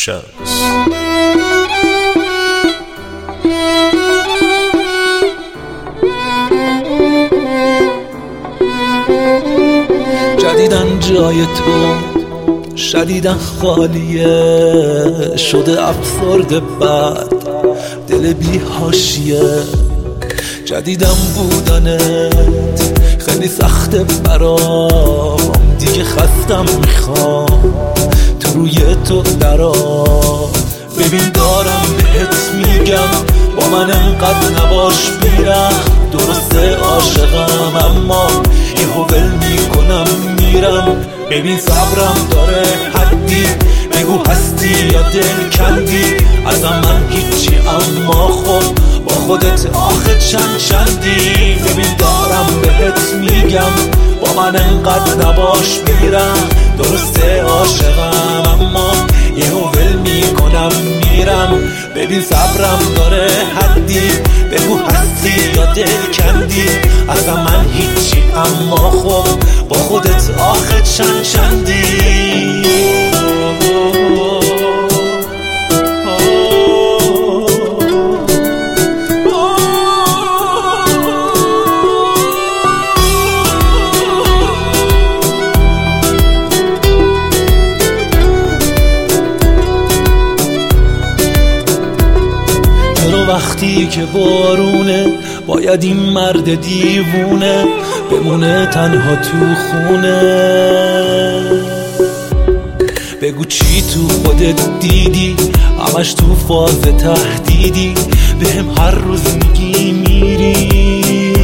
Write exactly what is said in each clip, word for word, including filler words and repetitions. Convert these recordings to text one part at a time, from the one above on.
Shows. جدیدن جای تو شدیدن خالیه، شده افسرده بعد دل بی حاشیه. جدیدن بودنت خیلی سخته برام، دیگه خستم میخوام تو روی تو درام. ببین دارم بهت میگم با من انقدر نباش میرم، درسته عاشقم اما یهو ول میکنم میرم. ببین صبرم داره حدی، بگو هستی یا دل کندی ازم من هیچی اما خب با خودت آخه چند چندی. ببین دارم بهت میگم با من انقدر نباش میرم، درسته عاشقم اما یهو ول میکنم میرم. ببین صبرم داره حدی، بگو هستی یا دل کندی ازم من هیچی اما خب با خودت آخه چند چندی. وقتی که بارونه باید این مرد دیوونه بمونه تنها تو خونه. بگو چی تو خودت دیدی، همش تو فاز تهدیدی، بهم هر روز میگی میری.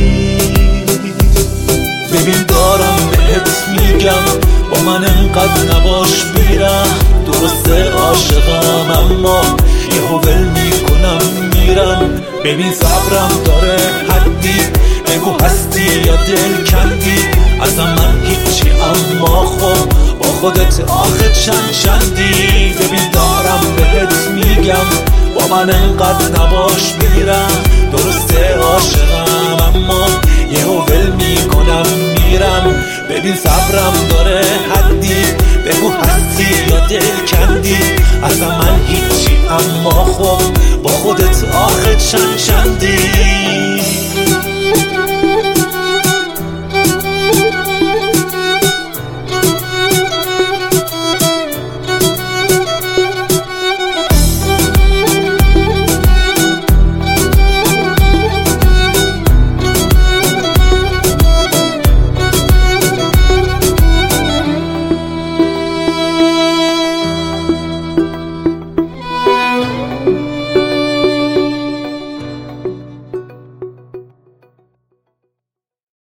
ببین دارم بهت میگم با من انقدر نباش میرم، درسته عاشقم اما یهو ول میکنم میرم. ببین صبرم داره حدی، بگو هستی یا دل کندی ازم من هیچی اما خب با خودت آخه چند چندی. ببین دارم بهت میگم با من انقدر نباش میرم، درسته عاشقم اما یهو ول میکنم میرم. ببین صبرم داره حدی، بگو هستی یا دل کندی ازم من هیچی اما خب با خودت آخه چند چندی.